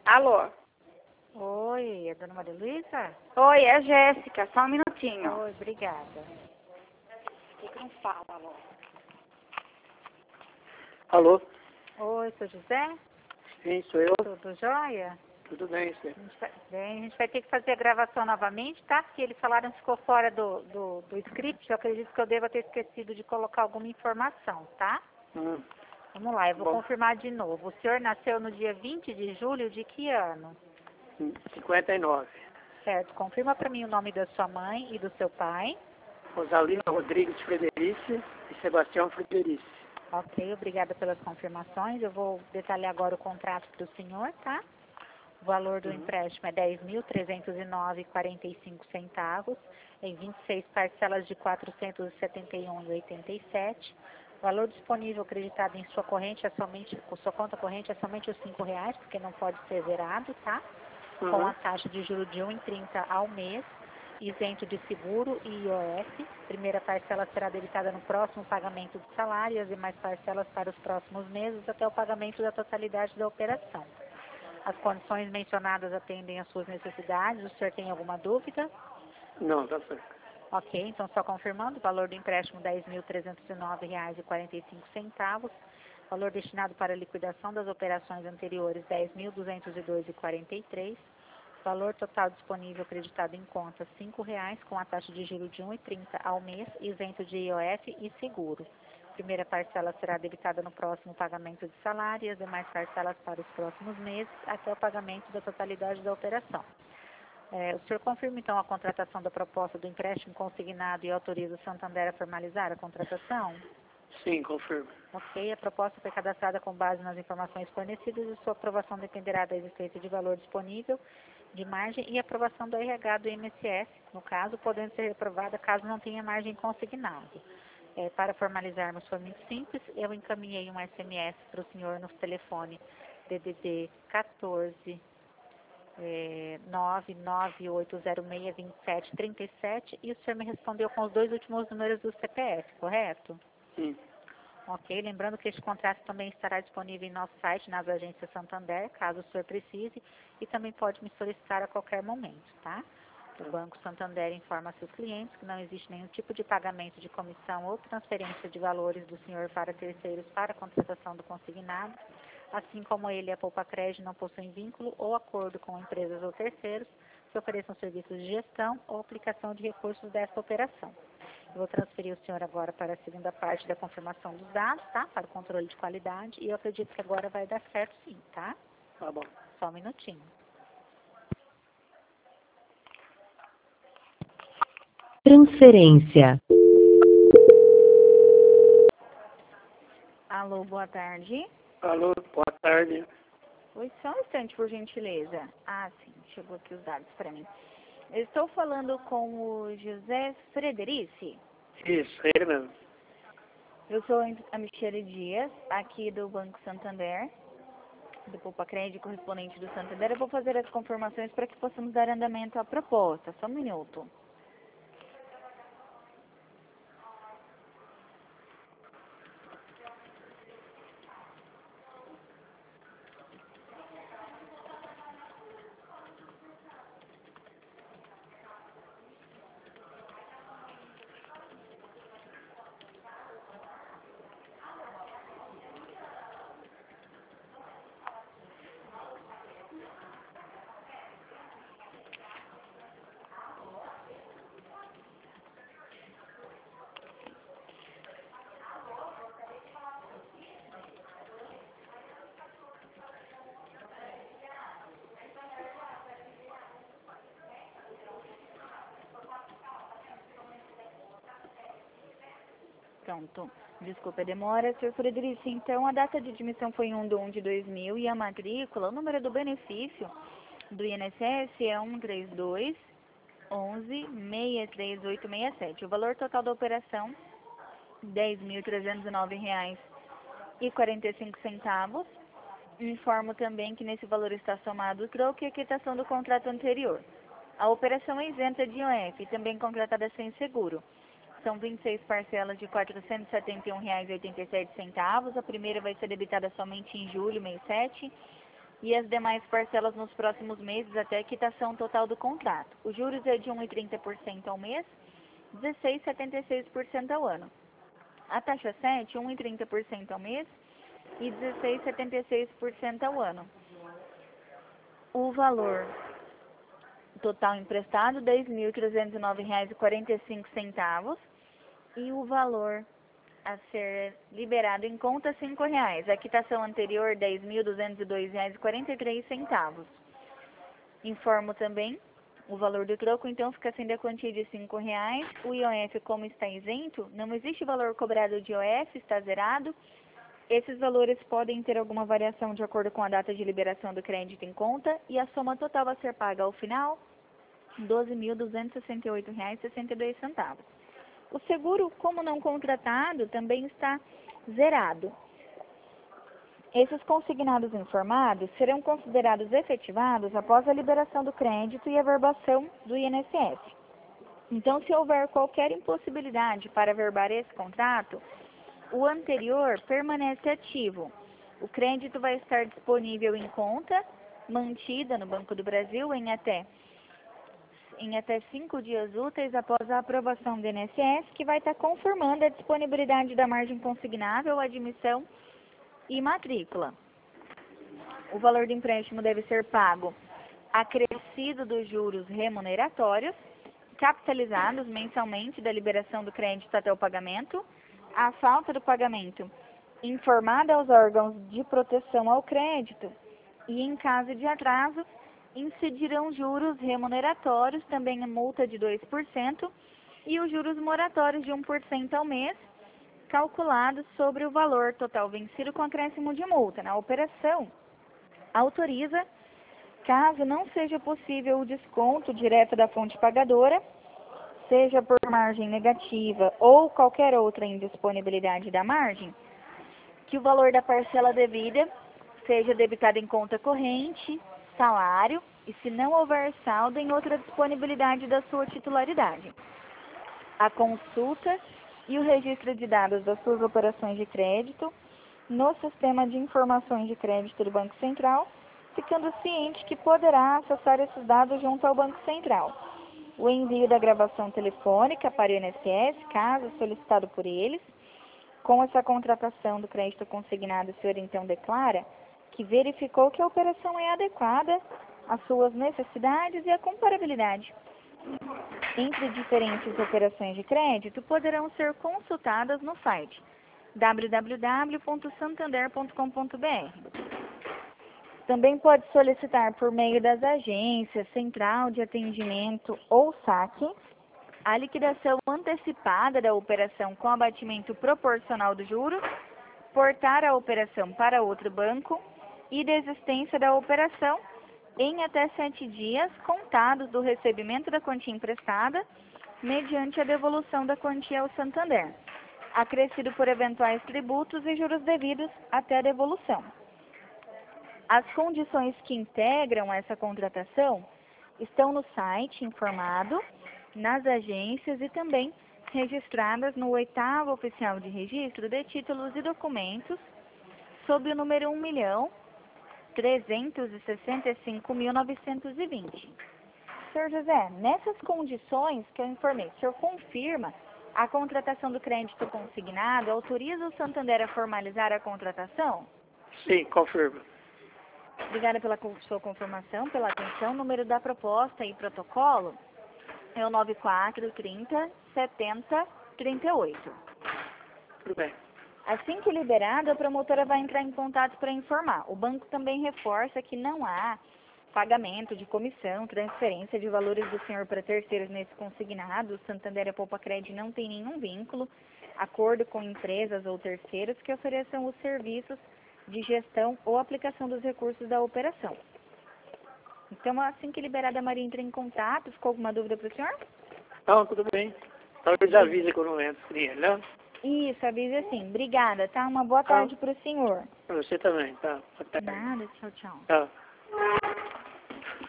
Alô? Oi, é Dona Maria Luísa? Oi, é a Jéssica, só um minutinho. Oi, obrigada. Por que não fala, alô? Alô? Oi, sou José? Sim, sou eu. Tudo jóia? Tudo bem, senhor? A gente vai ter que fazer a gravação novamente, tá? Porque eles falaram que ficou fora do script. Eu acredito que eu devo ter esquecido de colocar alguma informação, tá? Vamos lá, eu vou confirmar de novo. O senhor nasceu no dia 20 de julho de que ano? 59. Certo, confirma para mim o nome da sua mãe e do seu pai. Rosalina Rodrigues Frederici e Sebastião Frederici. Ok, obrigada pelas confirmações. Eu vou detalhar agora o contrato do senhor, tá? O valor do empréstimo é R$ 10.309,45 em 26 parcelas de R$ 471,87. O valor disponível acreditado em sua corrente é somente, sua conta corrente é somente os R$ 5, porque não pode ser zerado, tá? Com a taxa de juros de 1,30 ao mês, isento de seguro e IOF. Primeira parcela será debitada no próximo pagamento do salário e as demais parcelas para os próximos meses até o pagamento da totalidade da operação. As condições mencionadas atendem às suas necessidades. O senhor tem alguma dúvida? Não, tá certo. Ok, então só confirmando, o valor do empréstimo R$ 10.309,45. Valor destinado para a liquidação das operações anteriores R$ 10.202,43. Valor total disponível acreditado em conta R$ 5, com a taxa de juros de 1,30 ao mês, isento de IOF e seguro. Primeira parcela será debitada no próximo pagamento de salário e as demais parcelas para os próximos meses, até o pagamento da totalidade da operação. O senhor confirma, então, a contratação da proposta do empréstimo consignado e autoriza o Santander a formalizar a contratação? Sim, confirmo. Ok, a proposta foi cadastrada com base nas informações fornecidas e sua aprovação dependerá da existência de valor disponível, de margem e aprovação do RH do INSS, no caso, podendo ser reprovada caso não tenha margem consignada. Para formalizarmos foi muito simples, eu encaminhei um SMS para o senhor no telefone DDD 14 998062737 e o senhor me respondeu com os dois últimos números do CPF, correto? Sim. Ok, lembrando que este contrato também estará disponível em nosso site, nas agências Santander, caso o senhor precise, e também pode me solicitar a qualquer momento, tá? O Banco Santander informa a seus clientes que não existe nenhum tipo de pagamento de comissão ou transferência de valores do senhor para terceiros para a contratação do consignado, assim como ele e a Poupa Crédito não possuem vínculo ou acordo com empresas ou terceiros que ofereçam serviços de gestão ou aplicação de recursos dessa operação. Eu vou transferir o senhor agora para a segunda parte da confirmação dos dados, tá? Para o controle de qualidade, e eu acredito que agora vai dar certo sim, tá? Tá bom. Só um minutinho. Transferência. Alô, boa tarde. Alô, boa tarde. Oi, só um instante, por gentileza. Ah, sim, chegou aqui os dados para mim. Eu estou falando com o José Frederici. Isso, ele mesmo. Eu sou a Michele Dias, aqui do Banco Santander, do Poupa Crédito, correspondente do Santander. Eu vou fazer as confirmações para que possamos dar andamento à proposta. Só um minuto. Pronto. Desculpa a demora, Sr. Frederici. Então, a data de admissão foi em 1 de 1 de 2000 e a matrícula, o número do benefício do INSS é 132 11 63867. O valor total da operação, R$ 10.309,45. Informo também que nesse valor está somado o troco e a quitação do contrato anterior. A operação é isenta de IOF e também contratada sem seguro. São 26 parcelas de R$ 471,87. A primeira vai ser debitada somente em julho, mês 7, e as demais parcelas nos próximos meses até a quitação total do contrato. Os juros é de 1,30% ao mês, 16,76% ao ano. A taxa 7, 1,30% ao mês e 16,76% ao ano. O valor total emprestado, R$ 10.309,45 e o valor a ser liberado em conta, R$ 5,00. A quitação anterior, R$ 10.202,43. Informo também o valor do troco, então, fica sendo a quantia de R$ 5,00. O IOF, como está isento, não existe valor cobrado de IOF, está zerado. Esses valores podem ter alguma variação de acordo com a data de liberação do crédito em conta e a soma total a ser paga ao final, R$ 12.268,62. O seguro, como não contratado, também está zerado. Esses consignados informados serão considerados efetivados após a liberação do crédito e a verbação do INSS. Então, se houver qualquer impossibilidade para verbar esse contrato, o anterior permanece ativo. O crédito vai estar disponível em conta, mantida no Banco do Brasil em até 5 dias úteis após a aprovação do INSS, que vai estar confirmando a disponibilidade da margem consignável, admissão e matrícula. O valor do empréstimo deve ser pago acrescido dos juros remuneratórios, capitalizados mensalmente da liberação do crédito até o pagamento. A falta do pagamento informada aos órgãos de proteção ao crédito e, em caso de atraso, incidirão juros remuneratórios, também a multa de 2% e os juros moratórios de 1% ao mês, calculados sobre o valor total vencido com acréscimo de multa. Na operação, autoriza, caso não seja possível o desconto direto da fonte pagadora, seja por margem negativa ou qualquer outra indisponibilidade da margem, que o valor da parcela devida seja debitado em conta corrente, salário e, se não houver saldo, em outra disponibilidade da sua titularidade. A consulta e o registro de dados das suas operações de crédito no Sistema de Informações de Crédito do Banco Central, ficando ciente que poderá acessar esses dados junto ao Banco Central. O envio da gravação telefônica para o INSS, caso solicitado por eles. Com essa contratação do crédito consignado, o senhor então declara que verificou que a operação é adequada às suas necessidades e à comparabilidade entre diferentes operações de crédito poderão ser consultadas no site www.santander.com.br. Também pode solicitar por meio das agências, central de atendimento ou saque, a liquidação antecipada da operação com abatimento proporcional do juro, portar a operação para outro banco e desistência da operação em até 7 dias contados do recebimento da quantia emprestada, mediante a devolução da quantia ao Santander, acrescido por eventuais tributos e juros devidos até a devolução. As condições que integram essa contratação estão no site informado, nas agências e também registradas no 8º Oficial de Registro de Títulos e Documentos, sob o número 1.365.920. Senhor José, nessas condições que eu informei, o senhor confirma a contratação do crédito consignado, autoriza o Santander a formalizar a contratação? Sim, confirmo. Obrigada pela sua confirmação, pela atenção. O número da proposta e protocolo é o 9430-7038. Tudo bem. Assim que liberado, a promotora vai entrar em contato para informar. O banco também reforça que não há pagamento de comissão, transferência de valores do senhor para terceiros nesse consignado. O Santander e a Poupa Cred não tem nenhum vínculo, acordo com empresas ou terceiros que ofereçam os serviços de gestão ou aplicação dos recursos da operação. Então, assim que liberada, a Maria entra em contato. Ficou alguma dúvida para o senhor? Não, tudo bem. Talvez avise quando eu entro, né? Isso, avisa sim. Obrigada, tá? Uma boa tarde para o senhor. Para você também, tá? Nada, tchau, tchau. Tchau.